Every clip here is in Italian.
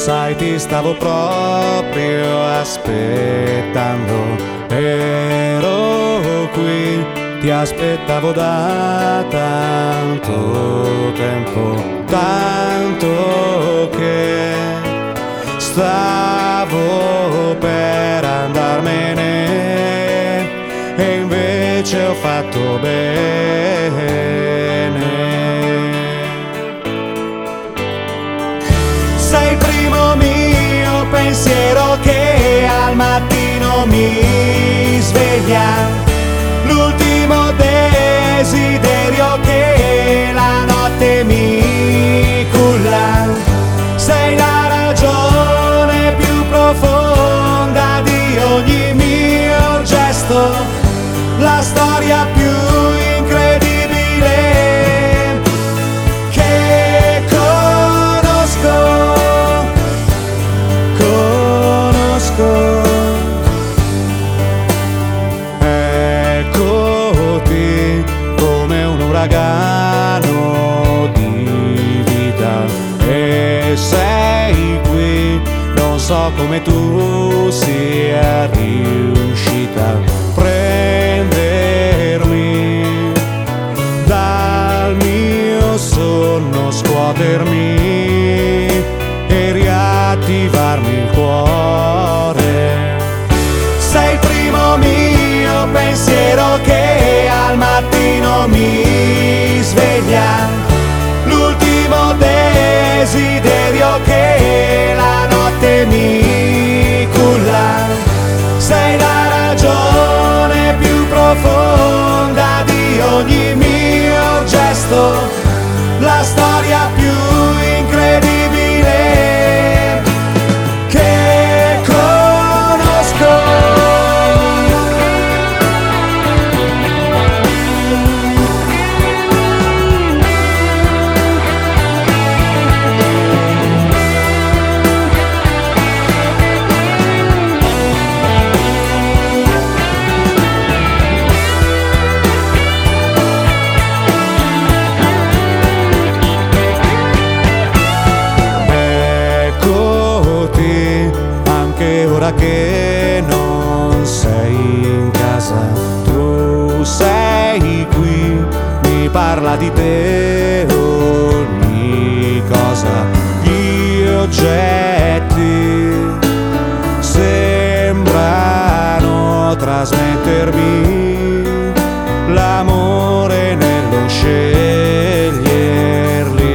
Sai, ti stavo proprio aspettando, ero qui, ti aspettavo da tanto tempo, tanto che stavo per andarmene e invece ho fatto bene. Sei il primo mio pensiero che al mattino mi sveglia, l'ultimo desiderio che la notte mi culla. Sei la ragione più profonda di ogni mio gesto, la storia più incredibile che conosco. Eccoti come un uragano di vita e sei qui, non so come tu sia riuscita a prendermi dal mio sonno, scuotermi e riattivarmi il cuore. Sei il primo mio pensiero che al mattino mi sveglia, l'ultimo desiderio che la notte mi culla. Sei la ragione più profonda di ogni mio gesto, la storia più incredibile che conosco. Ora che non sei in casa, tu sei qui, mi parla di te ogni cosa. Gli oggetti sembrano trasmettermi l'amore nello sceglierli.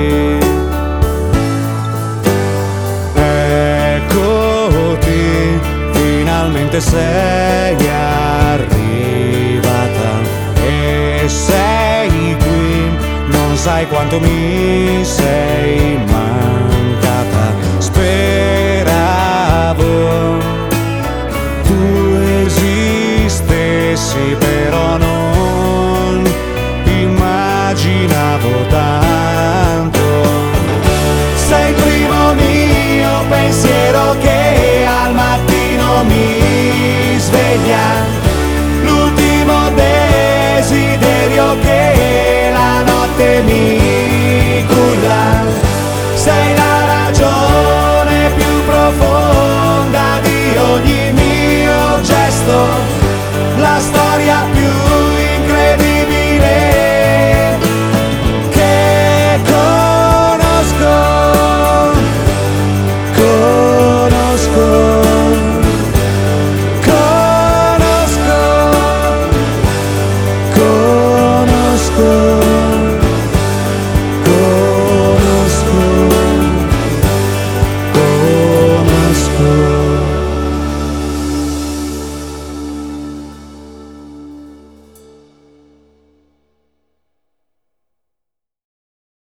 Finalmente sei arrivata e sei qui, non sai quanto mi sei mancata. Speravo tu esistessi, però non immaginavo tanto. Sei il primo mio pensiero che al mattino mi sveglia, l'ultimo desiderio che la notte mi culla. Sei la ragione più profonda di ogni mio gesto, la storia più incredibile che conosco. Conosco.